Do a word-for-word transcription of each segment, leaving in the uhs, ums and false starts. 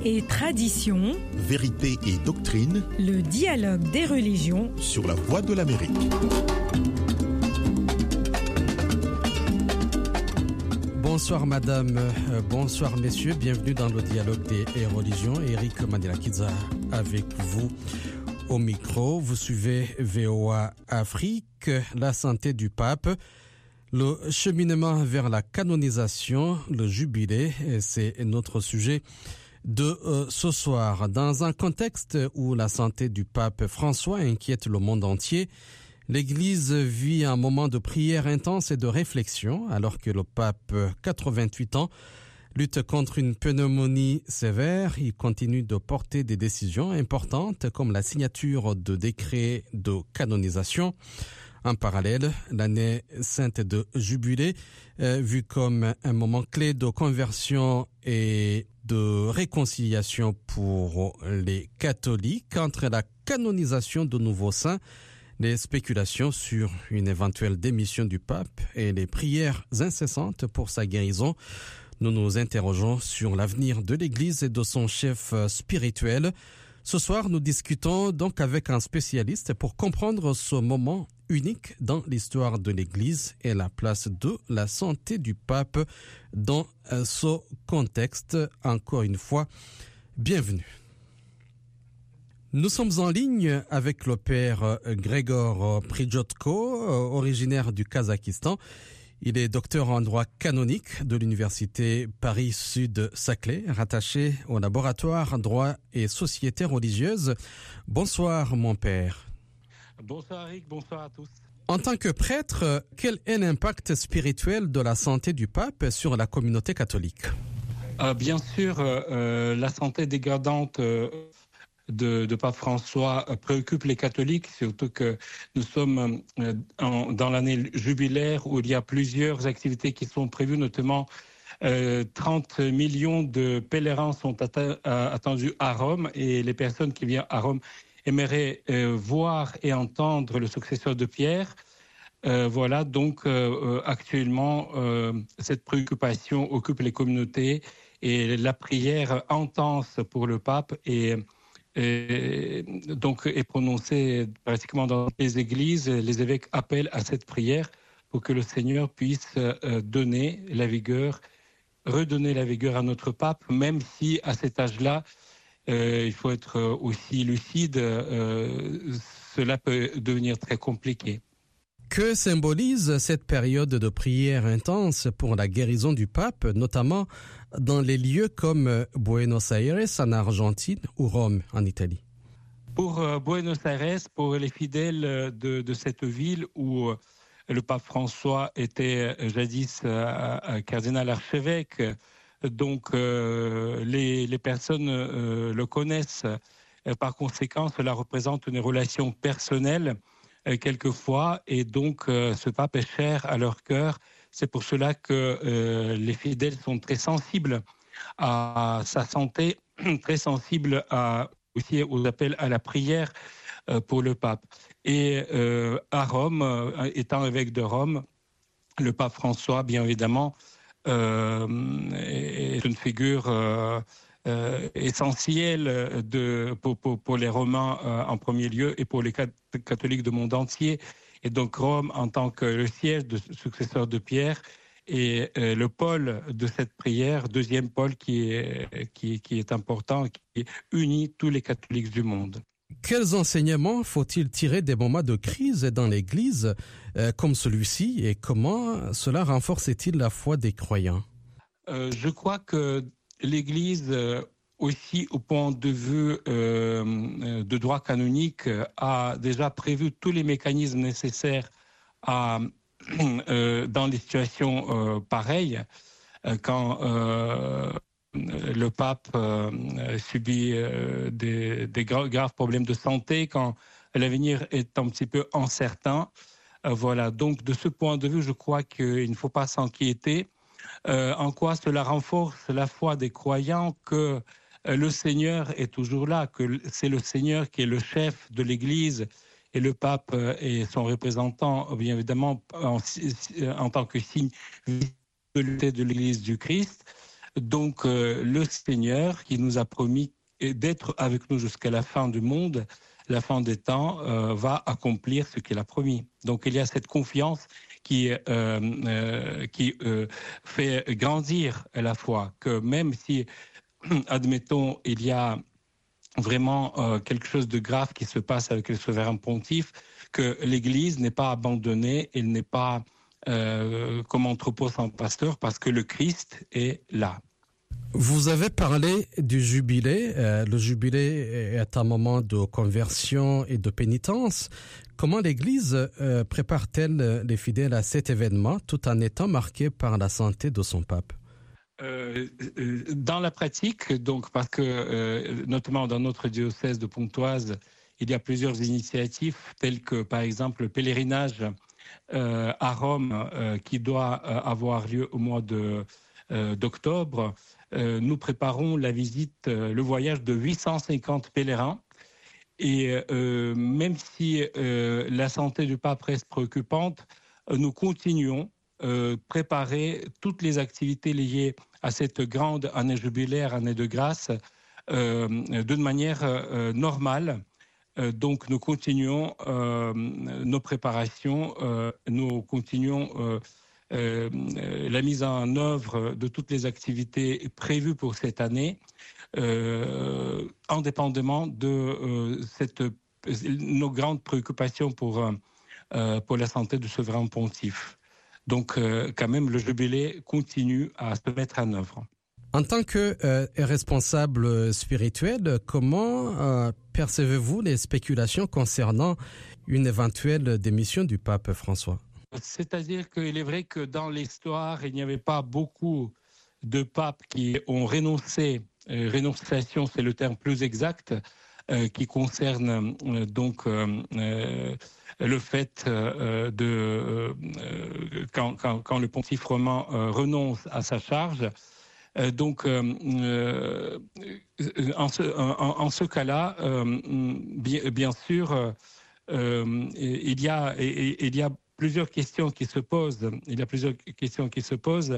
et tradition, vérité et doctrine, le dialogue des religions sur la Voix de l'Amérique. Bonsoir madame, euh, bonsoir messieurs, bienvenue dans le dialogue des religions. Eric Mandela-Kidza avec vous au micro. Vous suivez V O A Afrique, la santé du pape, le cheminement vers la canonisation, le jubilé, c'est notre sujet de euh, ce soir. Dans un contexte où la santé du pape François inquiète le monde entier, l'Église vit un moment de prière intense et de réflexion alors que le pape, quatre-vingt-huit ans, lutte contre une pneumonie sévère. Il continue de porter des décisions importantes comme la signature de décrets de canonisation. En parallèle, l'année sainte de Jubilé, euh, vue comme un moment clé de conversion et de réconciliation pour les catholiques. Entre la canonisation de nouveaux saints, les spéculations sur une éventuelle démission du pape et les prières incessantes pour sa guérison, nous nous interrogeons sur l'avenir de l'Église et de son chef spirituel. Ce soir, nous discutons donc avec un spécialiste pour comprendre ce moment unique dans l'histoire de l'Église et la place de la santé du pape dans ce contexte. Encore une fois, bienvenue. Nous sommes en ligne avec le père Grégor Prijotko, originaire du Kazakhstan. Il est docteur en droit canonique de l'université Paris-Sud-Saclay, rattaché au laboratoire droit et société religieuse. Bonsoir mon père. Bonsoir Eric, bonsoir à tous. En tant que prêtre, quel est l'impact spirituel de la santé du pape sur la communauté catholique ? euh, Bien sûr, euh, la santé dégradante euh, de, de pape François euh, préoccupe les catholiques, surtout que nous sommes euh, en, dans l'année jubilaire où il y a plusieurs activités qui sont prévues, notamment euh, trente millions de pèlerins sont atta- attendus à Rome et les personnes qui viennent à Rome aimerait euh, voir et entendre le successeur de Pierre. Euh, voilà, donc euh, actuellement, euh, cette préoccupation occupe les communautés et la prière intense pour le pape est, est, donc, est prononcée pratiquement dans les églises. Les évêques appellent à cette prière pour que le Seigneur puisse euh, donner la vigueur, redonner la vigueur à notre pape, même si à cet âge-là, Euh, il faut être aussi lucide, euh, cela peut devenir très compliqué. Que symbolise cette période de prière intense pour la guérison du pape, notamment dans les lieux comme Buenos Aires en Argentine ou Rome en Italie ? Pour euh, Buenos Aires, pour les fidèles de, de cette ville où euh, le pape François était euh, jadis euh, cardinal archevêque, donc euh, les, les personnes euh, le connaissent. Euh, par conséquent, cela représente une relation personnelle euh, quelquefois, et donc euh, ce pape est cher à leur cœur. C'est pour cela que euh, les fidèles sont très sensibles à sa santé, très sensibles à, aussi aux appels à la prière euh, pour le pape. Et euh, à Rome, euh, étant évêque de Rome, le pape François, bien évidemment, Euh, est une figure euh, euh, essentielle de, pour, pour, pour les Romains euh, en premier lieu et pour les catholiques du monde entier. Et donc Rome, en tant que le siège de successeur de Pierre, est euh, le pôle de cette prière, deuxième pôle qui est, qui, qui est important, qui unit tous les catholiques du monde. Quels enseignements faut-il tirer des moments de crise dans l'Église euh, comme celui-ci et comment cela renforce-t-il la foi des croyants ? euh, Je crois que l'Église, euh, aussi au point de vue euh, de droit canonique, a déjà prévu tous les mécanismes nécessaires à, euh, dans les situations euh, pareilles, euh, quand euh, le pape euh, subit euh, des, des gra- graves problèmes de santé, quand l'avenir est un petit peu incertain. Euh, voilà, donc de ce point de vue, je crois qu'il ne faut pas s'inquiéter. Euh, en quoi cela renforce la foi des croyants que euh, le Seigneur est toujours là, que c'est le Seigneur qui est le chef de l'Église et le pape euh, est son représentant, bien évidemment, en, en tant que signe de l'unité de l'Église du Christ. Donc euh, le Seigneur qui nous a promis d'être avec nous jusqu'à la fin du monde, la fin des temps, euh, va accomplir ce qu'il a promis. Donc il y a cette confiance qui, euh, euh, qui euh, fait grandir la foi, que même si, admettons, il y a vraiment euh, quelque chose de grave qui se passe avec le souverain pontife, que l'Église n'est pas abandonnée, elle n'est pas euh, comme entrepôt sans pasteur, parce que le Christ est là. Vous avez parlé du jubilé. Euh, le jubilé est un moment de conversion et de pénitence. Comment l'Église euh, prépare-t-elle les fidèles à cet événement tout en étant marquée par la santé de son pape? Euh, dans la pratique, donc, parce que euh, notamment dans notre diocèse de Pontoise, il y a plusieurs initiatives telles que par exemple le pèlerinage euh, à Rome euh, qui doit euh, avoir lieu au mois de, euh, d'octobre. Euh, nous préparons la visite, euh, le voyage de huit cent cinquante pèlerins. Et euh, même si euh, la santé du pape reste préoccupante, euh, nous continuons euh, préparer toutes les activités liées à cette grande année jubilaire, année de grâce, euh, d'une manière euh, normale. Euh, donc nous continuons euh, nos préparations, euh, nous continuons euh, euh, la mise en œuvre de toutes les activités prévues pour cette année, euh, indépendamment de euh, cette, nos grandes préoccupations pour, euh, pour la santé du souverain pontife. Donc, euh, quand même, le jubilé continue à se mettre en œuvre. En tant que euh, responsable spirituel, comment euh, percevez-vous les spéculations concernant une éventuelle démission du pape François? C'est-à-dire qu'il est vrai que dans l'histoire, il n'y avait pas beaucoup de papes qui ont renoncé. Euh, renonciation, c'est le terme plus exact, euh, qui concerne euh, donc euh, euh, le fait euh, de euh, quand, quand, quand le pontife romain euh, renonce à sa charge. Euh, donc, euh, euh, en ce, en, en ce cas-là, euh, bien, bien sûr, euh, il y a il y a plusieurs questions qui se posent. Il y a plusieurs questions qui se posent.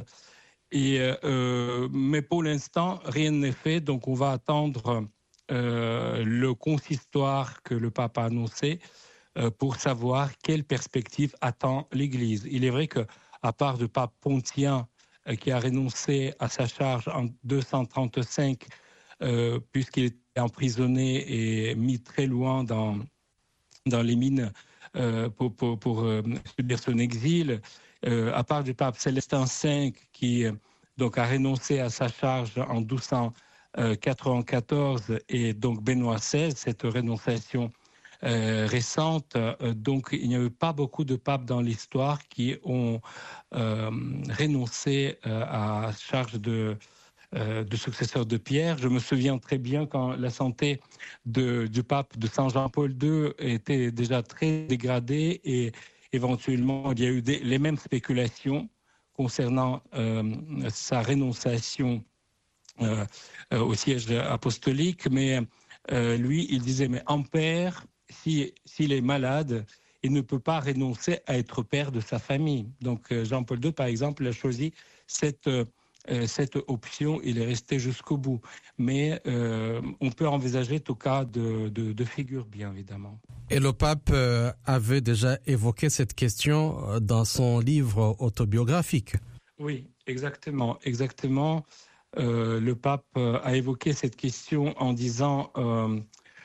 Et euh, mais pour l'instant, rien n'est fait. Donc, on va attendre euh, le consistoire que le pape a annoncé euh, pour savoir quelle perspective attend l'Église. Il est vrai que, à part du pape Pontien euh, qui a renoncé à sa charge en deux cent trente-cinq, euh, puisqu'il était emprisonné et mis très loin dans dans les mines euh, pour pour, pour euh, subir son exil. Euh, à part du pape Célestin cinq qui euh, donc a renoncé à sa charge en douze cent quatre-vingt-quatorze et donc Benoît seize, cette renonciation euh, récente. Euh, donc il n'y a eu pas beaucoup de papes dans l'histoire qui ont euh, renoncé euh, à charge de, euh, de successeur de Pierre. Je me souviens très bien quand la santé de, du pape de Saint Jean-Paul deux était déjà très dégradée et éventuellement, il y a eu des, les mêmes spéculations concernant euh, sa rénonciation euh, euh, au siège apostolique, mais euh, lui, il disait, mais en père, si, s'il est malade, il ne peut pas renoncer à être père de sa famille. Donc euh, Jean-Paul deux, par exemple, a choisi cette... Euh, cette option, il est resté jusqu'au bout. Mais euh, on peut envisager tout cas de, de, de figure, bien évidemment. Et le pape euh, avait déjà évoqué cette question dans son livre autobiographique. Oui, exactement. exactement. Euh, le pape a évoqué cette question en disant euh,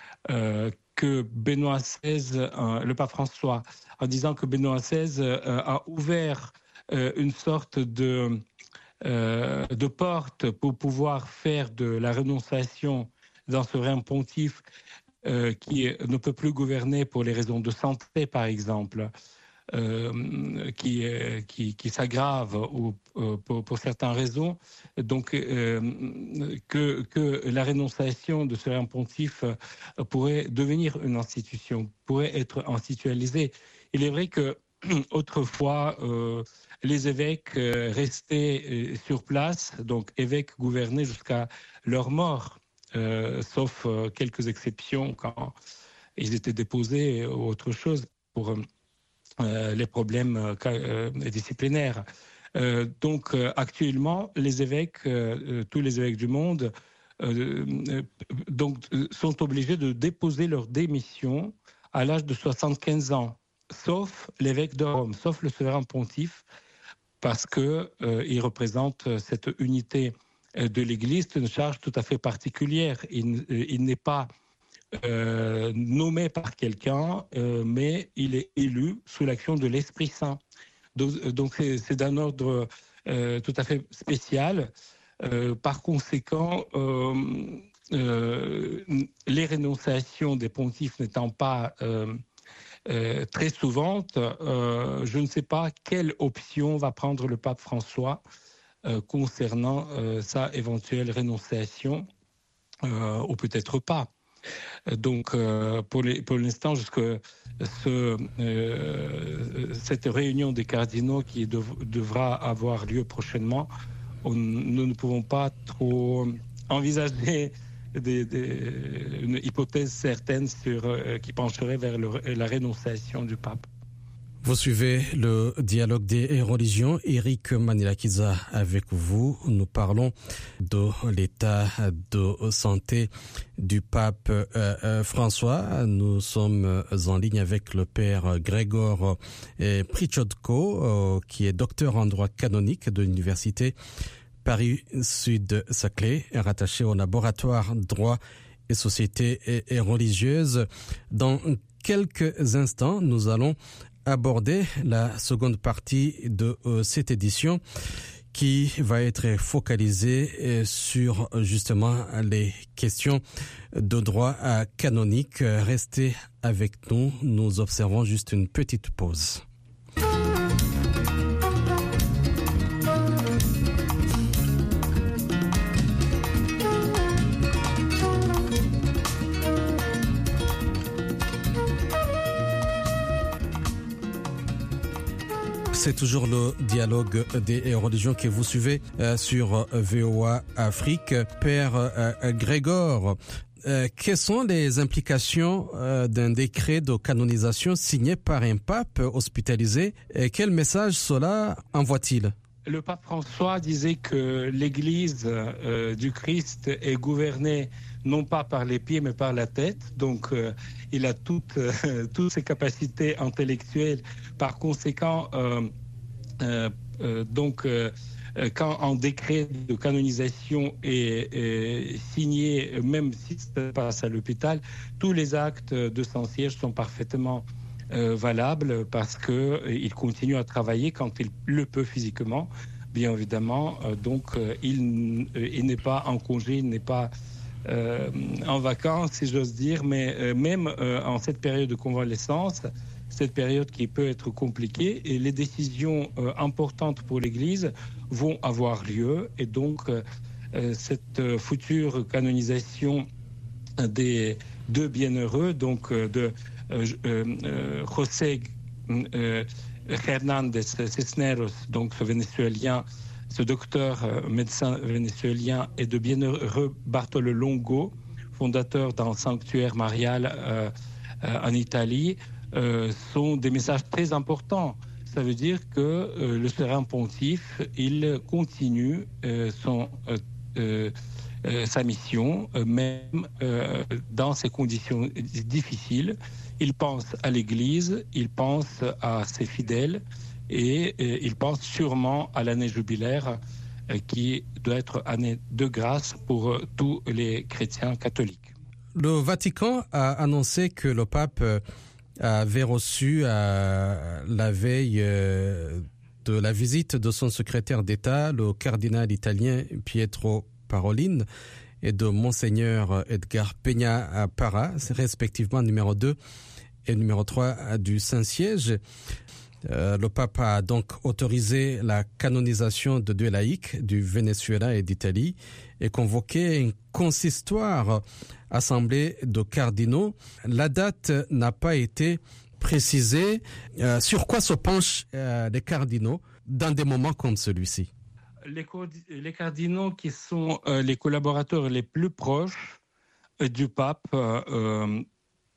euh, que Benoît seize, euh, le pape François, en disant que Benoît seize euh, a ouvert euh, une sorte de... Euh, de porte pour pouvoir faire de la renonciation d'un souverain pontife euh, qui ne peut plus gouverner pour les raisons de santé, par exemple, euh, qui, qui, qui s'aggrave ou, euh, pour, pour certaines raisons. Donc, euh, que, que la renonciation de souverain pontife pourrait devenir une institution, pourrait être institutionnalisée. Il est vrai que autrefois, euh, les évêques euh, restaient euh, sur place, donc évêques gouvernaient jusqu'à leur mort, euh, sauf euh, quelques exceptions quand ils étaient déposés ou autre chose pour euh, les problèmes euh, disciplinaires. Euh, donc euh, actuellement, les évêques, euh, tous les évêques du monde, euh, euh, donc, euh, sont obligés de déposer leur démission à l'âge de soixante-quinze ans, sauf l'évêque de Rome, sauf le souverain pontife, parce qu'il euh, représente cette unité de l'Église, une charge tout à fait particulière. Il, il n'est pas euh, nommé par quelqu'un, euh, mais il est élu sous l'action de l'Esprit Saint. Donc, donc c'est, c'est d'un ordre euh, tout à fait spécial. Euh, par conséquent, euh, euh, les rénonciations des pontifes n'étant pas euh, euh, très souvantes, euh, je ne sais pas quelle option va prendre le pape François euh, concernant euh, sa éventuelle rénonciation, euh, ou peut-être pas. Donc, euh, pour, les, pour l'instant, jusque ce, euh, cette réunion des cardinaux qui dev, devra avoir lieu prochainement, on, nous ne pouvons pas trop envisager des, des, une hypothèse certaine sur, euh, qui pencherait vers le, la rénonciation du pape. Vous suivez le dialogue des religions. Eric Manilakiza avec vous. Nous parlons de l'état de santé du pape euh, euh, François. Nous sommes en ligne avec le père Grégor euh, Prichodko, euh, qui est docteur en droit canonique de l'université Paris-Sud-Saclay, rattaché au laboratoire droit et société et, et religieuse. Dans quelques instants, nous allons aborder la seconde partie de euh, cette édition qui va être focalisée euh, sur justement les questions de droit euh, canonique. Restez avec nous, nous observons juste une petite pause. C'est toujours le dialogue des religions que vous suivez euh, sur V O A Afrique. Père euh, Grégor, euh, quelles sont les implications euh, d'un décret de canonisation signé par un pape hospitalisé et quel message cela envoie-t-il? Le pape François disait que l'Église euh, du Christ est gouvernée non pas par les pieds mais par la tête, donc euh, il a toutes, euh, toutes ses capacités intellectuelles. Par conséquent, euh, euh, euh, donc euh, quand un décret de canonisation est, est signé, même si ça passe à l'hôpital, tous les actes de son siège sont parfaitement Euh, valable parce qu'il euh, continue à travailler quand il le peut physiquement, bien évidemment. Euh, donc, euh, il, euh, il n'est pas en congé, il n'est pas euh, en vacances, si j'ose dire, mais euh, même euh, en cette période de convalescence, cette période qui peut être compliquée, et les décisions euh, importantes pour l'Église vont avoir lieu. Et donc, euh, cette euh, future canonisation des deux bienheureux, donc euh, de Euh, euh, José euh, Hernández Cisneros, donc ce vénézuélien, ce docteur euh, médecin vénézuélien, et de bienheureux Bartolo Longo, fondateur d'un sanctuaire marial euh, euh, en Italie, euh, sont des messages très importants. Ça veut dire que euh, le souverain pontife, il continue euh, son euh, euh, Euh, sa mission, euh, même euh, dans ces conditions difficiles. Il pense à l'Église, il pense à ses fidèles et, et il pense sûrement à l'année jubilaire euh, qui doit être année de grâce pour euh, tous les chrétiens catholiques. Le Vatican a annoncé que le pape avait reçu à la veille euh, de la visite de son secrétaire d'État, le cardinal italien Pietro Parolin, et de Monseigneur Edgar Peña Parra, respectivement numéro deux et numéro trois du Saint-Siège. Euh, le pape a donc autorisé la canonisation de deux laïcs du Venezuela et d'Italie et convoqué un consistoire assemblée de cardinaux. La date n'a pas été précisée. Euh, sur quoi se penchent euh, les cardinaux dans des moments comme celui-ci? Les, les cardinaux qui sont euh, les collaborateurs les plus proches euh, du pape euh,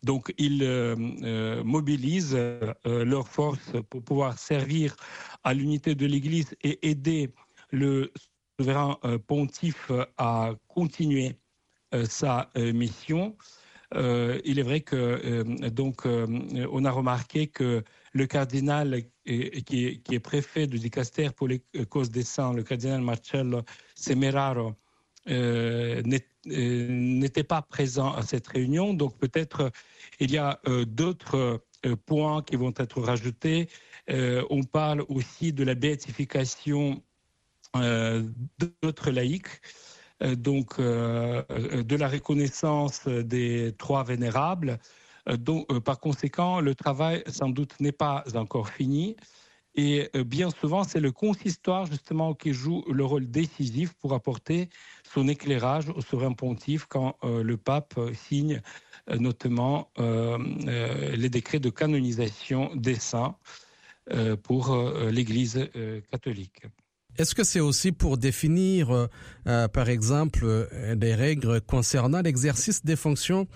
Donc, ils euh, euh, mobilisent euh, leurs forces pour pouvoir servir à l'unité de l'Église et aider le souverain euh, pontife à continuer euh, sa euh, mission. Euh, il est vrai que euh, donc euh, on a remarqué que le cardinal qui est, qui est préfet du dicaster pour les causes des saints, le cardinal Marcello Semeraro, euh, n'était pas présent à cette réunion. Donc peut-être il y a euh, d'autres euh, points qui vont être rajoutés. Euh, on parle aussi de la béatification euh, d'autres laïcs. Donc, euh, de la reconnaissance des trois vénérables. Donc, euh, par conséquent, le travail, sans doute, n'est pas encore fini. Et euh, bien souvent, c'est le consistoire, justement, qui joue le rôle décisif pour apporter son éclairage au souverain pontife quand euh, le pape signe euh, notamment euh, euh, les décrets de canonisation des saints euh, pour euh, l'Église euh, catholique. Est-ce que c'est aussi pour définir, euh, par exemple, euh, des règles concernant l'exercice des fonctions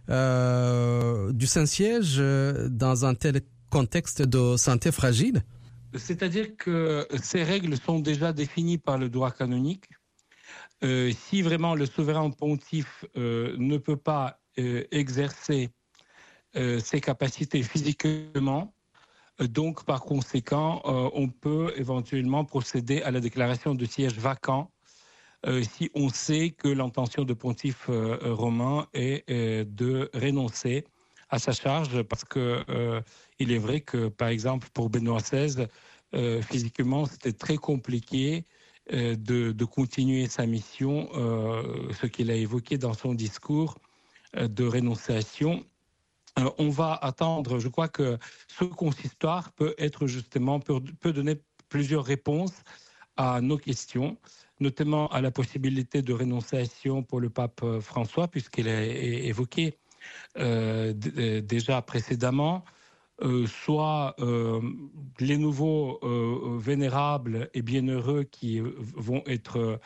euh, du Saint-Siège euh, dans un tel contexte de santé fragile ? C'est-à-dire que ces règles sont déjà définies par le droit canonique. Euh, si vraiment le souverain pontife euh, ne peut pas euh, exercer euh, ses capacités physiquement, donc, par conséquent, euh, on peut éventuellement procéder à la déclaration de siège vacant euh, si on sait que l'intention du pontife euh, romain est euh, de renoncer à sa charge, parce que euh, il est vrai que, par exemple, pour Benoît seize, euh, physiquement, c'était très compliqué euh, de, de continuer sa mission, euh, ce qu'il a évoqué dans son discours euh, de rénonciation. Euh, on va attendre, je crois que ce consistoire peut être justement, peut, peut donner plusieurs réponses à nos questions, notamment à la possibilité de rénonciation pour le pape François, puisqu'il est évoqué euh, d- déjà précédemment, euh, soit euh, les nouveaux euh, vénérables et bienheureux qui vont être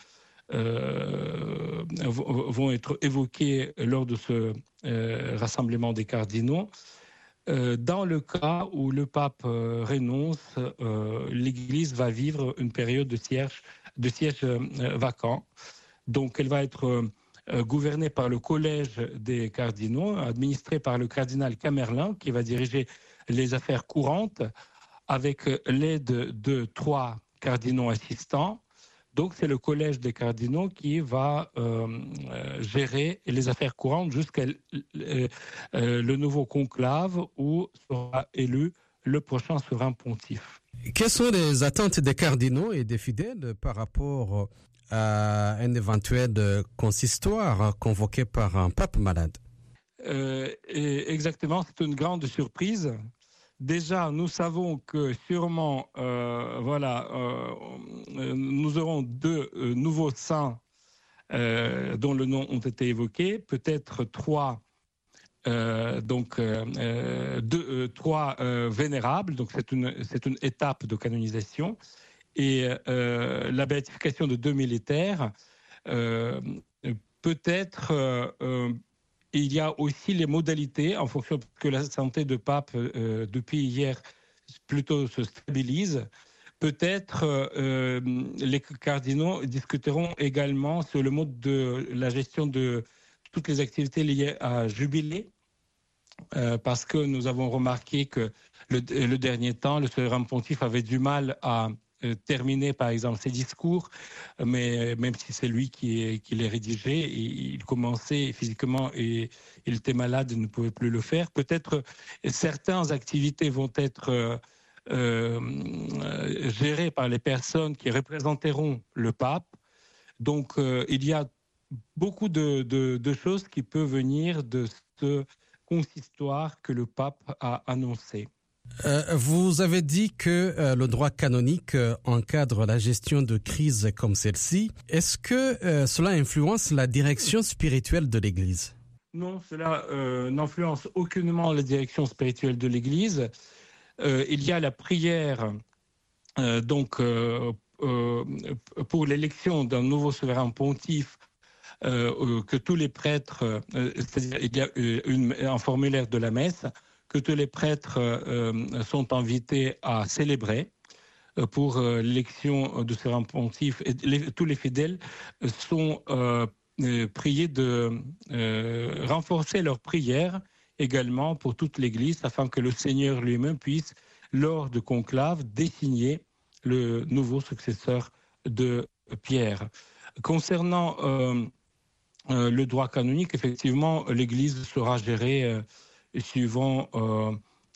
Euh, vont être évoqués lors de ce euh, rassemblement des cardinaux. Euh, dans le cas où le pape euh, renonce, euh, l'Église va vivre une période de siège, de siège euh, vacant. Donc, elle va être euh, gouvernée par le collège des cardinaux, administrée par le cardinal Camerlin, qui va diriger les affaires courantes, avec l'aide de trois cardinaux assistants. Donc, c'est le collège des cardinaux qui va euh, gérer les affaires courantes jusqu'à euh, euh, le nouveau conclave où sera élu le prochain souverain pontife. Quelles sont les attentes des cardinaux et des fidèles par rapport à un éventuel consistoire convoqué par un pape malade ? euh, et Exactement, c'est une grande surprise. Déjà, nous savons que sûrement, euh, voilà, euh, nous aurons deux euh, nouveaux saints euh, dont le nom ont été évoqués, peut-être trois, euh, donc euh, deux, euh, trois euh, vénérables. Donc c'est une c'est une étape de canonisation et euh, la béatification de deux militaires. Euh, peut-être. Euh, euh, Il y a aussi les modalités, en fonction que la santé de pape, euh, depuis hier, plutôt se stabilise. Peut-être euh, les cardinaux discuteront également sur le mode de la gestion de toutes les activités liées à Jubilé, euh, parce que nous avons remarqué que le, le dernier temps, le souverain pontife avait du mal à euh, terminer, par exemple, ses discours, mais même si c'est lui qui, est, qui les rédigeait, il commençait physiquement et il était malade, il ne pouvait plus le faire. Peut-être certaines activités vont être euh, euh, gérées par les personnes qui représenteront le pape. Donc, euh, il y a beaucoup de, de, de choses qui peuvent venir de ce consistoire que le pape a annoncé. Euh, vous avez dit que euh, le droit canonique euh, encadre la gestion de crises comme celle-ci. Est-ce que euh, cela influence la direction spirituelle de l'Église ? Non, cela euh, n'influence aucunement la direction spirituelle de l'Église. Euh, il y a la prière euh, donc, euh, euh, pour l'élection d'un nouveau souverain pontife euh, que tous les prêtres, euh, c'est-à-dire il y a une, un formulaire de la messe, que tous les prêtres euh, sont invités à célébrer pour euh, l'élection de souverain pontife. Et les, tous les fidèles sont euh, priés de euh, renforcer leur prière également pour toute l'Église, afin que le Seigneur lui-même puisse, lors de conclave, désigner le nouveau successeur de Pierre. Concernant euh, euh, le droit canonique, effectivement, l'Église sera gérée euh, suivant euh,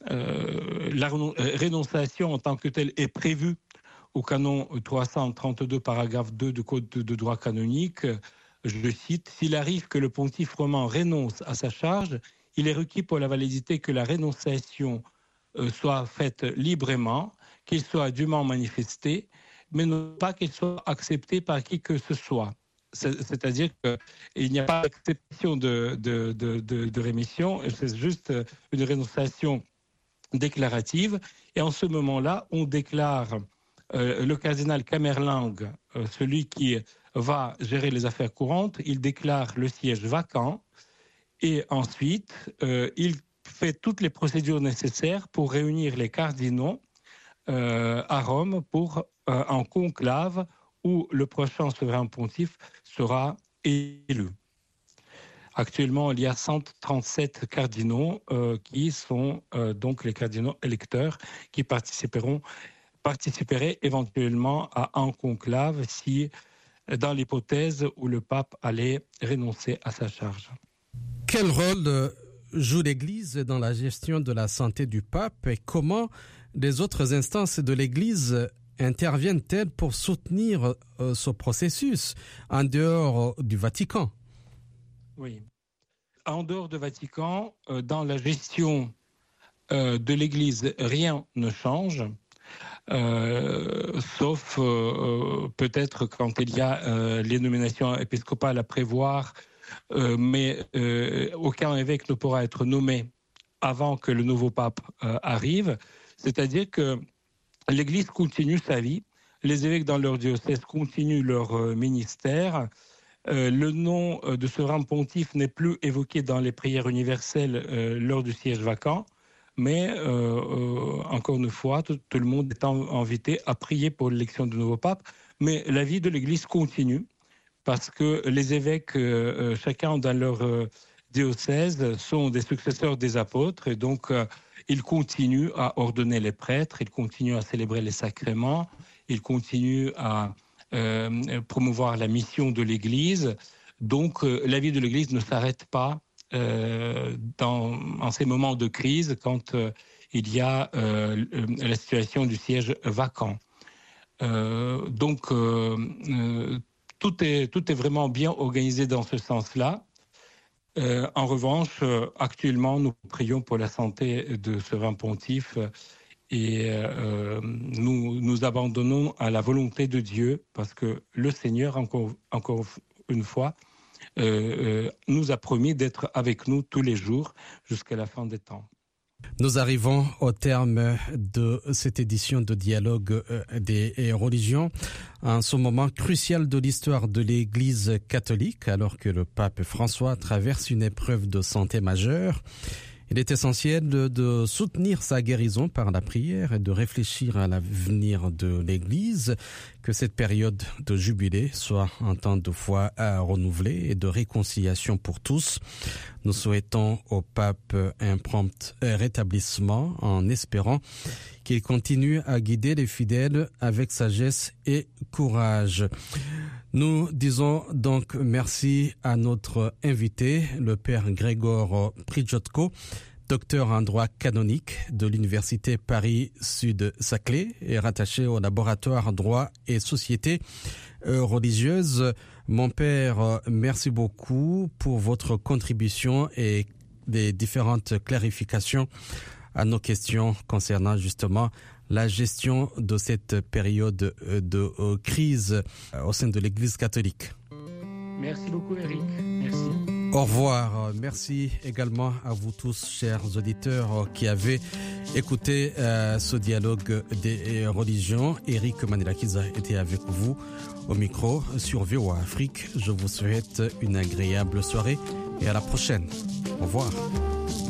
euh, la rénonciation en tant que telle est prévue au canon trois cent trente-deux, paragraphe deux du Code de, de droit canonique. Je cite, « S'il arrive que le pontife romain renonce à sa charge, il est requis pour la validité que la rénonciation euh, soit faite librement, qu'il soit dûment manifesté, mais non pas qu'il soit accepté par qui que ce soit. » C'est-à-dire qu'il n'y a pas d'acceptation de, de, de, de, de rémission, c'est juste une rénonciation déclarative. Et en ce moment-là, on déclare euh, le cardinal Camerlang, euh, celui qui va gérer les affaires courantes, il déclare le siège vacant et ensuite, euh, il fait toutes les procédures nécessaires pour réunir les cardinaux euh, à Rome pour euh, un conclave où le prochain souverain pontife sera élu. Actuellement, il y a cent trente-sept cardinaux euh, qui sont euh, donc les cardinaux électeurs qui participeront, participeraient éventuellement à un conclave si, dans l'hypothèse où le pape allait renoncer à sa charge. Quel rôle joue l'Église dans la gestion de la santé du pape et comment les autres instances de l'Église interviennent-elles pour soutenir euh, ce processus en dehors du Vatican? Oui. En dehors du Vatican, euh, dans la gestion euh, de l'Église, rien ne change, euh, sauf euh, peut-être quand il y a euh, les nominations épiscopales à prévoir, euh, mais euh, aucun évêque ne pourra être nommé avant que le nouveau pape euh, arrive. C'est-à-dire que l'Église continue sa vie, les évêques dans leur diocèse continuent leur euh, ministère. Euh, le nom euh, de souverain pontife n'est plus évoqué dans les prières universelles euh, lors du siège vacant, mais euh, euh, encore une fois, tout, tout le monde est en, invité à prier pour l'élection du nouveau pape. Mais la vie de l'Église continue parce que les évêques, euh, chacun dans leur euh, diocèse, sont des successeurs des apôtres et donc euh, ils continuent à ordonner les prêtres, ils continuent à célébrer les sacrements, ils continuent à euh, promouvoir la mission de l'Église. Donc, euh, la vie de l'Église ne s'arrête pas euh, dans, en ces moments de crise quand euh, il y a euh, la situation du siège vacant. Euh, donc, euh, euh, tout est, tout est vraiment bien organisé dans ce sens-là. Euh, en revanche, euh, actuellement, nous prions pour la santé de ce souverain pontife et euh, nous nous abandonnons à la volonté de Dieu parce que le Seigneur, encore, encore une fois, euh, euh, nous a promis d'être avec nous tous les jours jusqu'à la fin des temps. Nous arrivons au terme de cette édition de Dialogue des religions, en ce moment crucial de l'histoire de l'Église catholique, alors que le pape François traverse une épreuve de santé majeure. Il est essentiel de, de soutenir sa guérison par la prière et de réfléchir à l'avenir de l'Église, que cette période de jubilé soit un temps de foi à renouveler et de réconciliation pour tous. Nous souhaitons au pape un prompt rétablissement en espérant qu'il continue à guider les fidèles avec sagesse et courage. Nous disons donc merci à notre invité, le père Grégor Prijotko, docteur en droit canonique de l'Université Paris-Sud-Saclay et rattaché au laboratoire droit et société religieuse. Mon père, merci beaucoup pour votre contribution et les différentes clarifications à nos questions concernant justement la gestion de cette période de crise au sein de l'Église catholique. Merci beaucoup, Eric. Merci. Au revoir. Merci également à vous tous, chers auditeurs, qui avez écouté euh, ce dialogue des religions. Eric Mandela-Kiza était avec vous au micro sur V O A Afrique. Je vous souhaite une agréable soirée et à la prochaine. Au revoir.